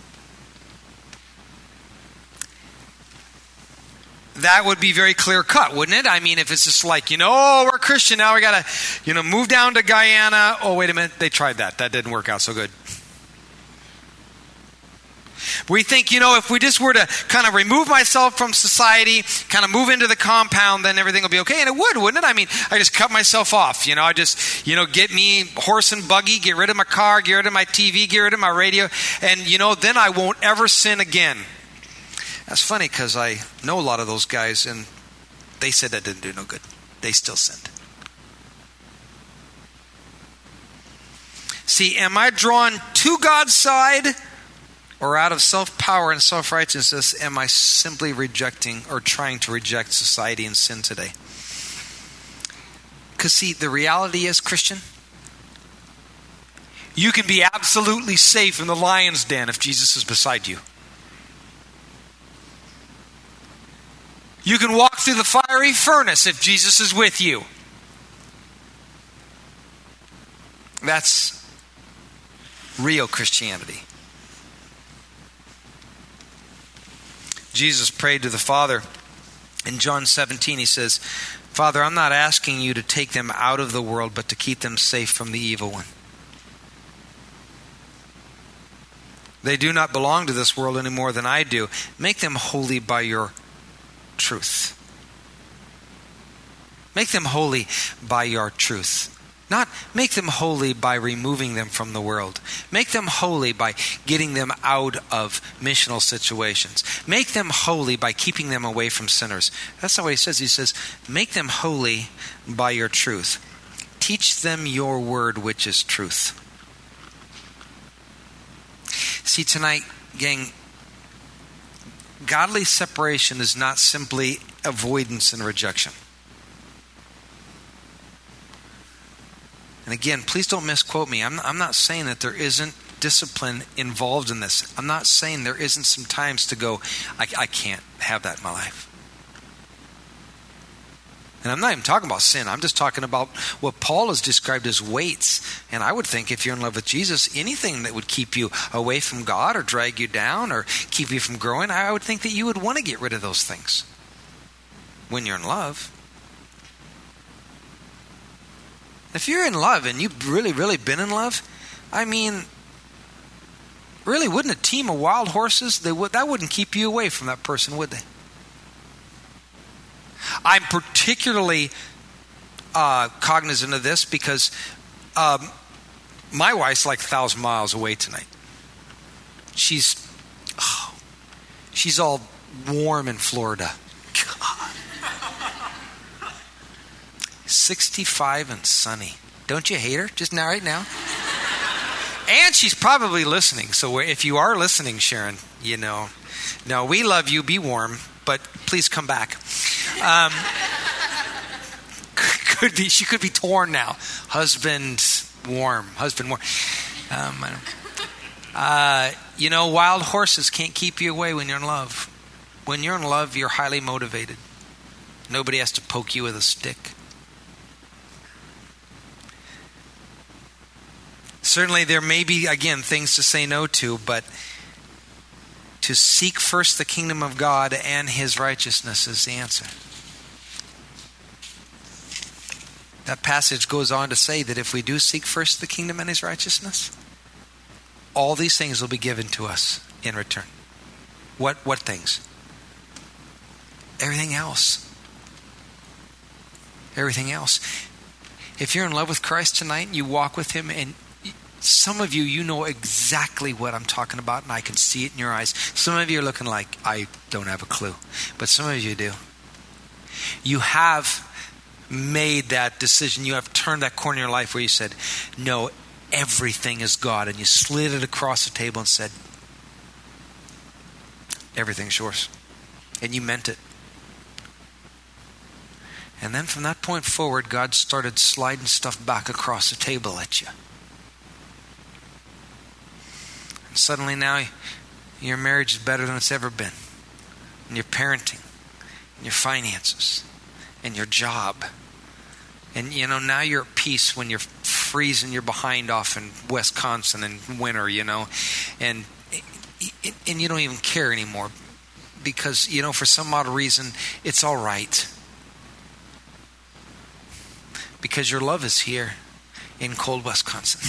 Speaker 1: That would be very clear cut, wouldn't it? I mean, if it's just like, you know, oh, we're Christian, now we got to, you know, move down to Guyana. Oh, wait a minute, they tried that. That didn't work out so good. We think, you know, if we just were to kind of remove myself from society, kind of move into the compound, then everything will be okay. And it would, wouldn't it? I mean, I just cut myself off. You know, I just, you know, get me horse and buggy, get rid of my car, get rid of my T V, get rid of my radio. And, you know, then I won't ever sin again. That's funny because I know a lot of those guys and they said that didn't do no good. They still sinned. See, am I drawn to God's side? Or out of self-power and self-righteousness, am I simply rejecting or trying to reject society and sin today? Because see, the reality is, Christian, you can be absolutely safe in the lion's den if Jesus is beside you. You can walk through the fiery furnace if Jesus is with you. That's real Christianity. Jesus prayed to the Father. In John seventeen, he says, Father, I'm not asking you to take them out of the world, but to keep them safe from the evil one. They do not belong to this world any more than I do. Make them holy by your truth. Make them holy by your truth. Not make them holy by removing them from the world. Make them holy by getting them out of missional situations. Make them holy by keeping them away from sinners. That's not what he says. He says, make them holy by your truth. Teach them your word, which is truth. See, tonight, gang, godly separation is not simply avoidance and rejection. And again, please don't misquote me. I'm, I'm not saying that there isn't discipline involved in this. I'm not saying there isn't some times to go, I, I can't have that in my life. And I'm not even talking about sin. I'm just talking about what Paul has described as weights. And I would think if you're in love with Jesus, anything that would keep you away from God or drag you down or keep you from growing, I would think that you would want to get rid of those things when you're in love. If you're in love and you've really, really been in love, I mean, really, wouldn't a team of wild horses, they would, that wouldn't keep you away from that person, would they? I'm particularly uh, cognizant of this because um, my wife's like a thousand miles away tonight. She's oh, she's all warm in Florida. God. sixty-five and sunny. Don't you hate her just now, right now? And she's probably listening. So if you are listening, Sharon, you know, no, we love you. Be warm, but please come back. Um, could be she could be torn now. Husband warm, husband warm. Um, I don't, uh, you know, wild horses can't keep you away when you're in love. When you're in love, you're highly motivated. Nobody has to poke you with a stick. Certainly there may be, again, things to say no to, but to seek first the kingdom of God and his righteousness is the answer. That passage goes on to say that if we do seek first the kingdom and his righteousness, all these things will be given to us in return. What what things? Everything else. Everything else. If you're in love with Christ tonight and you walk with him, and some of you, you know exactly what I'm talking about, and I can see it in your eyes. Some of you are looking like, I don't have a clue. But some of you do. You have made that decision. You have turned that corner in your life where you said, no, everything is God. And you slid it across the table and said, everything's yours. And you meant it. And then from that point forward, God started sliding stuff back across the table at you. And suddenly now your marriage is better than it's ever been. And your parenting, and your finances, and your job. And you know, now you're at peace when you're freezing your behind off in Wisconsin in winter, you know. And and you don't even care anymore. Because, you know, for some odd reason, it's all right. Because your love is here in cold Wisconsin.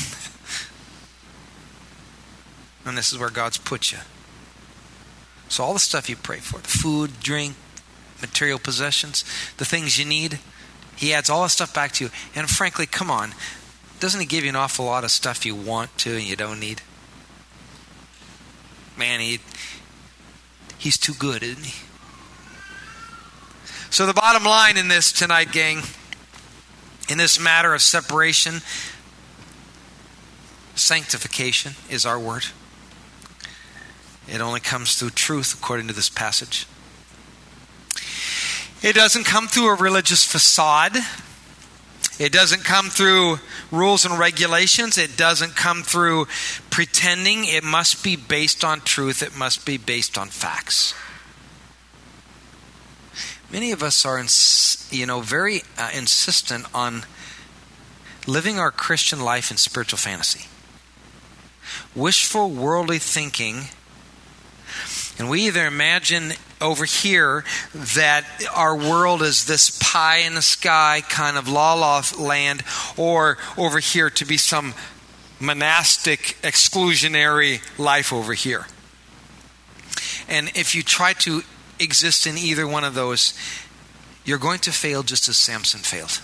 Speaker 1: And this is where God's put you. So all the stuff you pray for, the food, drink, material possessions, the things you need, he adds all that stuff back to you. And frankly, come on, doesn't he give you an awful lot of stuff you want to and you don't need? Man, he he's too good, isn't he? So the bottom line in this tonight, gang, in this matter of separation, sanctification is our word. It only comes through truth, according to this passage. It doesn't come through a religious facade. It doesn't come through rules and regulations. It doesn't come through pretending. It must be based on truth. It must be based on facts. Many of us are, ins- you know, very uh, insistent on living our Christian life in spiritual fantasy. Wishful, worldly thinking. And we either imagine over here that our world is this pie in the sky kind of la-la land, or over here to be some monastic exclusionary life over here. And if you try to exist in either one of those, you're going to fail just as Samson failed.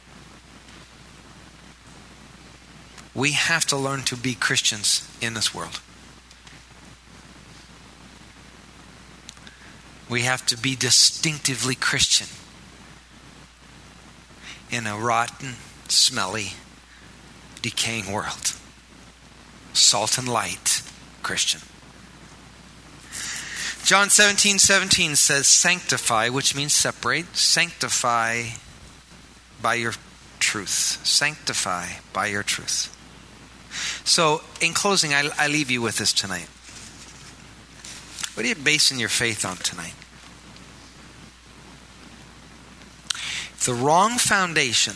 Speaker 1: We have to learn to be Christians in this world. We have to be distinctively Christian in a rotten, smelly, decaying world. Salt and light Christian. John seventeen seventeen says, sanctify, which means separate. Sanctify by your truth. Sanctify by your truth. So, in closing, I, I leave you with this tonight. What are you basing your faith on tonight? The wrong foundation,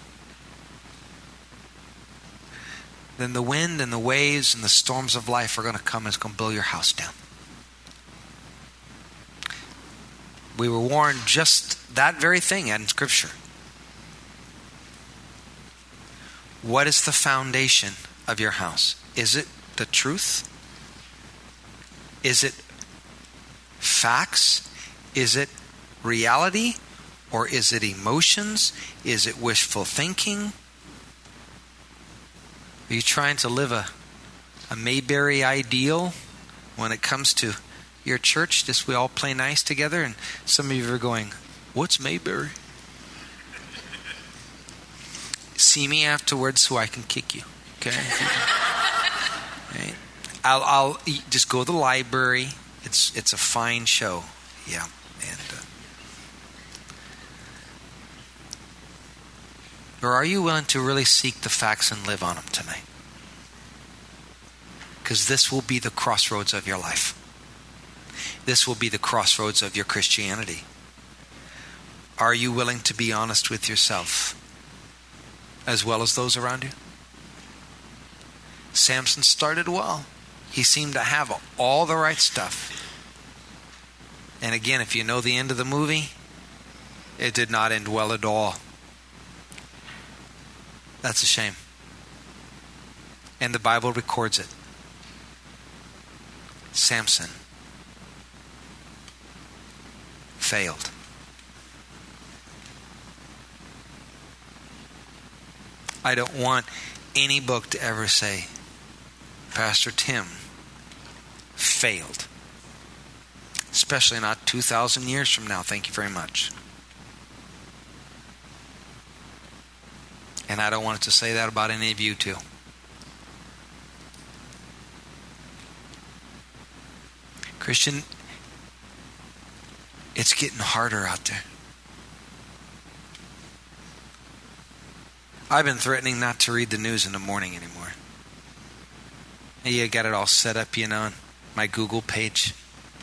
Speaker 1: then the wind and the waves and the storms of life are going to come and it's going to blow your house down. We were warned just that very thing in Scripture. What is the foundation of your house? Is it the truth? Is it facts? Is it reality? Or is it emotions? Is it wishful thinking? Are you trying to live a, a Mayberry ideal when it comes to your church? Just we all play nice together, and some of you are going, what's Mayberry? See me afterwards so I can kick you. Okay? Right? I'll, I'll just go to the library. It's it's a fine show. Yeah. And uh, or are you willing to really seek the facts and live on them tonight? Because this will be the crossroads of your life. This will be the crossroads of your Christianity. Are you willing to be honest with yourself as well as those around you? Samson started well. He seemed to have all the right stuff. And again, if you know the end of the movie, it did not end well at all. That's a shame. And the Bible records it. Samson failed. I don't want any book to ever say, Pastor Tim failed. Especially not two thousand years from now. Thank you very much. And I don't want it to say that about any of you too. Christian, it's getting harder out there. I've been threatening not to read the news in the morning anymore. You got it all set up, you know, on my Google page.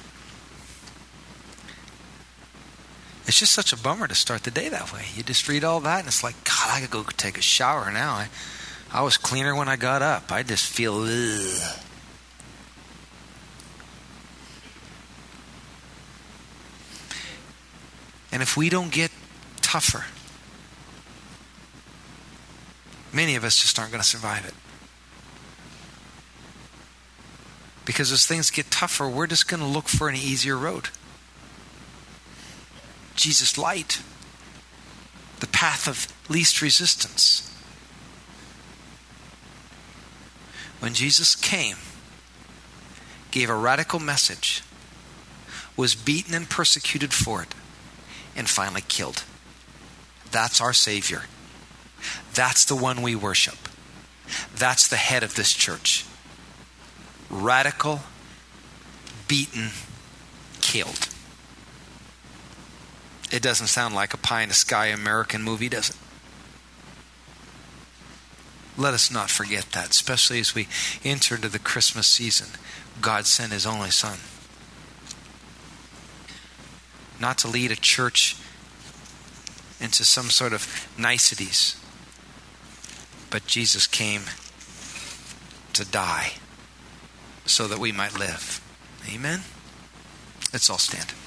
Speaker 1: It's just such a bummer to start the day that way. You just read all that and it's like, God, I could go take a shower now. I, I was cleaner when I got up. I just feel, ugh. And if we don't get tougher, many of us just aren't going to survive it. Because as things get tougher, we're just going to look for an easier road. Jesus' light, the path of least resistance. When Jesus came, gave a radical message, was beaten and persecuted for it, and finally killed. That's our Savior. That's the one we worship. That's the head of this church. Radical, beaten, killed. It doesn't sound like a pie in the sky American movie, does it? Let us not forget that, especially as we enter into the Christmas season. God sent His only Son. Not to lead a church into some sort of niceties, but Jesus came to die so that we might live. Amen? Let's all stand.